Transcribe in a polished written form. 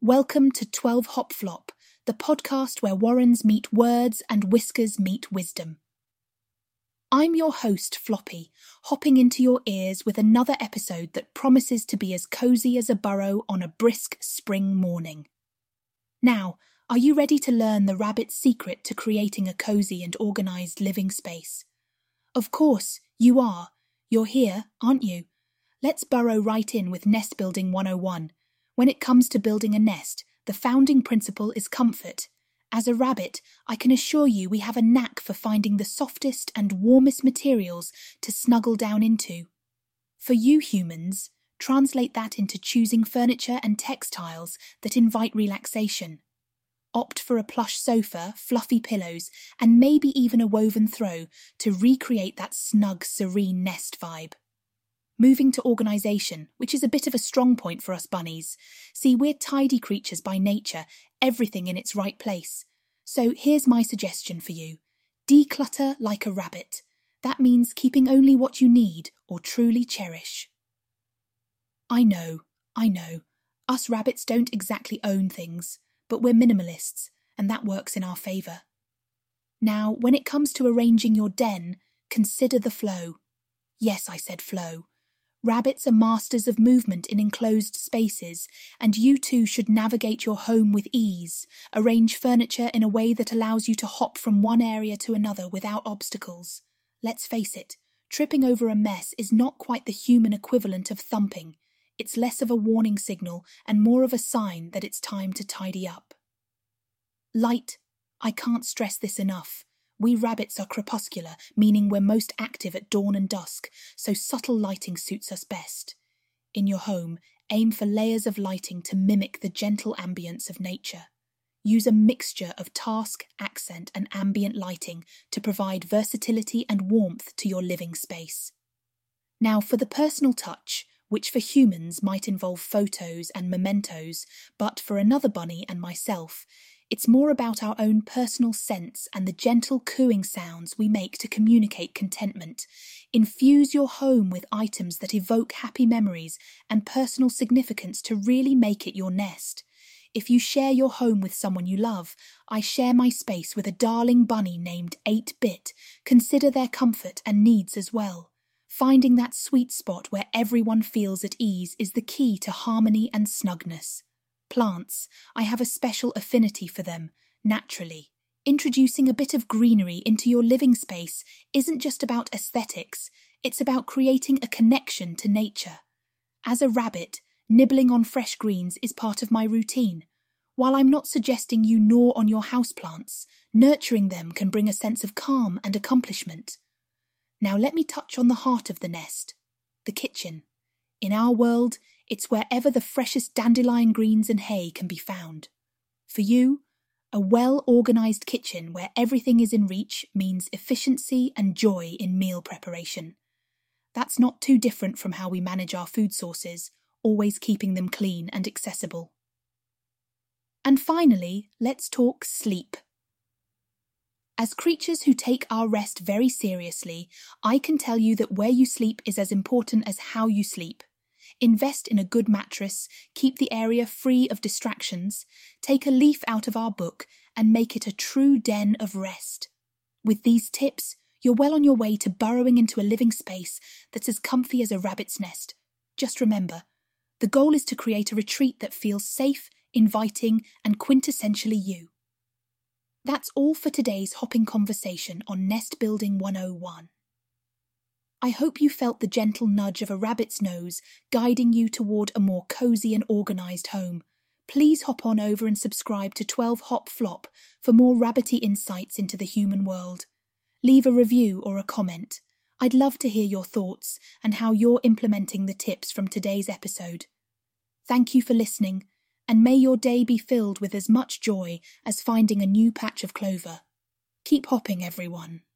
Welcome to 12 Hop Flop, the podcast where Warrens meet words and whiskers meet wisdom. I'm your host, Floppy, hopping into your ears with another episode that promises to be as cosy as a burrow on a brisk spring morning. Now, are you ready to learn the rabbit's secret to creating a cosy and organised living space? Of course, you are. You're here, aren't you? Let's burrow right in with Nest Building 101. When it comes to building a nest, the founding principle is comfort. As a rabbit, I can assure you we have a knack for finding the softest and warmest materials to snuggle down into. For you humans, translate that into choosing furniture and textiles that invite relaxation. Opt for a plush sofa, fluffy pillows, and maybe even a woven throw to recreate that snug, serene nest vibe. Moving to organisation, which is a bit of a strong point for us bunnies. See, we're tidy creatures by nature, everything in its right place. So here's my suggestion for you. Declutter like a rabbit. That means keeping only what you need or truly cherish. I know. Us rabbits don't exactly own things, but we're minimalists, and that works in our favour. Now, when it comes to arranging your den, consider the flow. Yes, I said flow. Rabbits are masters of movement in enclosed spaces, and you too should navigate your home with ease, arrange furniture in a way that allows you to hop from one area to another without obstacles. Let's face it, tripping over a mess is not quite the human equivalent of thumping. It's less of a warning signal and more of a sign that it's time to tidy up. Light. I can't stress this enough. We rabbits are crepuscular, meaning we're most active at dawn and dusk, so subtle lighting suits us best. In your home, aim for layers of lighting to mimic the gentle ambience of nature. Use a mixture of task, accent, and ambient lighting to provide versatility and warmth to your living space. Now, for the personal touch, which for humans might involve photos and mementos, but for another bunny and myself, it's more about our own personal sense and the gentle cooing sounds we make to communicate contentment. Infuse your home with items that evoke happy memories and personal significance to really make it your nest. If you share your home with someone you love, I share my space with a darling bunny named 8-Bit. Consider their comfort and needs as well. Finding that sweet spot where everyone feels at ease is the key to harmony and snugness. Plants, I have a special affinity for them, naturally. Introducing a bit of greenery into your living space isn't just about aesthetics, it's about creating a connection to nature. As a rabbit, nibbling on fresh greens is part of my routine. While I'm not suggesting you gnaw on your houseplants, nurturing them can bring a sense of calm and accomplishment. Now let me touch on the heart of the nest, the kitchen. In our world, it's wherever the freshest dandelion greens and hay can be found. For you, a well-organised kitchen where everything is in reach means efficiency and joy in meal preparation. That's not too different from how we manage our food sources, always keeping them clean and accessible. And finally, let's talk sleep. As creatures who take our rest very seriously, I can tell you that where you sleep is as important as how you sleep. Invest in a good mattress, keep the area free of distractions, take a leaf out of our book and make it a true den of rest. With these tips, you're well on your way to burrowing into a living space that's as comfy as a rabbit's nest. Just remember, the goal is to create a retreat that feels safe, inviting and quintessentially you. That's all for today's hopping conversation on Nest Building 101. I hope you felt the gentle nudge of a rabbit's nose guiding you toward a more cosy and organised home. Please hop on over and subscribe to 12 Hop Flop for more rabbity insights into the human world. Leave a review or a comment. I'd love to hear your thoughts and how you're implementing the tips from today's episode. Thank you for listening, and may your day be filled with as much joy as finding a new patch of clover. Keep hopping, everyone.